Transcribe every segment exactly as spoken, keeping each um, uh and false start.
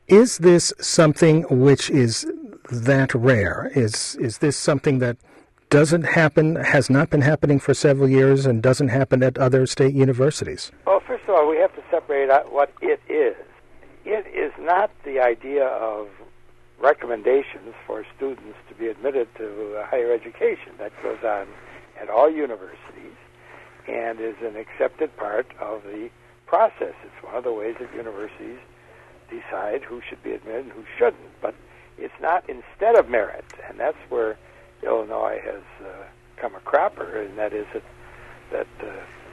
Is this something which is that rare? Is is this something that doesn't happen, has not been happening for several years, and doesn't happen at other state universities? Well, first of all, we have to separate out what it is. It is not the idea of recommendations for students to be admitted to higher education. That goes on at all universities and is an accepted part of the process. It's one of the ways that universities decide who should be admitted and who shouldn't. But it's not instead of merit, and that's where Illinois has uh, come a cropper, and that is that, that uh,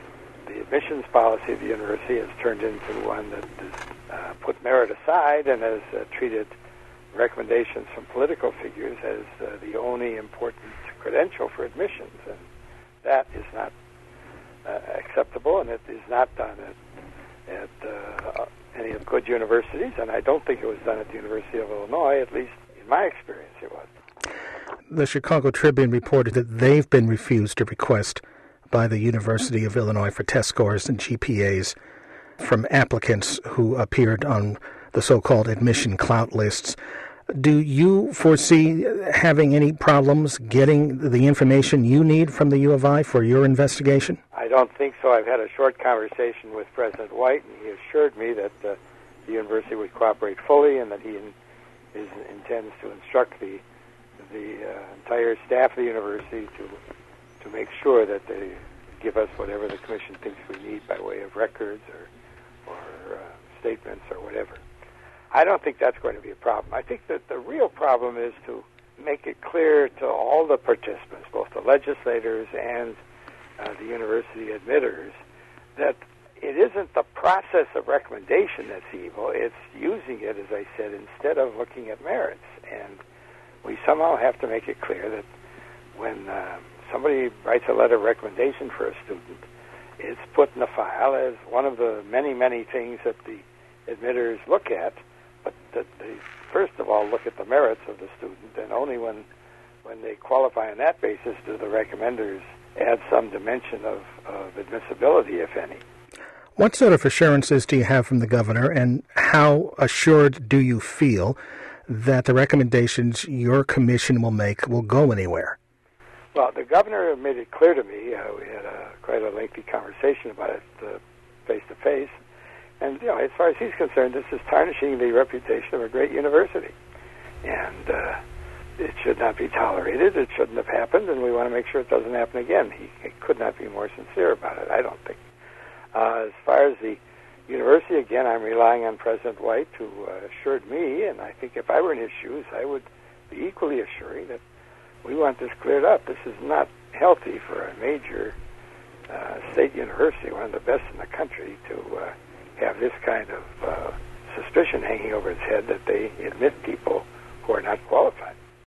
the admissions policy of the university has turned into one that has uh, put merit aside and has uh, treated recommendations from political figures as uh, the only important credential for admissions, and that is not uh, acceptable, and it is not done at, at uh, any of the good universities, and I don't think it was done at the University of Illinois, at least in my experience it was. The Chicago Tribune reported that they've been refused a request by the University of Illinois for test scores and G P As from applicants who appeared on the so-called admission clout lists. Do you foresee having any problems getting the information you need from the U of I for your investigation? I don't think so. I've had a short conversation with President White, and he assured me that uh, the university would cooperate fully and that he in, is, intends to instruct the the uh, entire staff of the university to to make sure that they give us whatever the commission thinks we need by way of records or, or uh, statements or whatever. I don't think that's going to be a problem. I think that the real problem is to make it clear to all the participants, both the legislators and uh, the university admitters, that it isn't the process of recommendation that's evil. It's using it, as I said, instead of looking at merits. And we somehow have to make it clear that when uh, somebody writes a letter of recommendation for a student, it's put in the file as one of the many, many things that the admitters look at, but that they first of all look at the merits of the student, and only when when they qualify on that basis do the recommenders add some dimension of, of admissibility, if any. What sort of assurances do you have from the governor, and how assured do you feel that the recommendations your commission will make will go anywhere? Well, the governor made it clear to me. Uh, we had a, quite a lengthy conversation about it uh, face-to-face. And, you know, as far as he's concerned, this is tarnishing the reputation of a great university. And uh, it should not be tolerated. It shouldn't have happened, and we want to make sure it doesn't happen again. He, he could not be more sincere about it, I don't think. Uh, as far as the university, again, I'm relying on President White, who uh, assured me, and I think if I were in his shoes, I would be equally assuring that we want this cleared up. This is not healthy for a major uh, state university, one of the best in the country, to uh, have this kind of uh, suspicion hanging over its head that they admit people who are not qualified.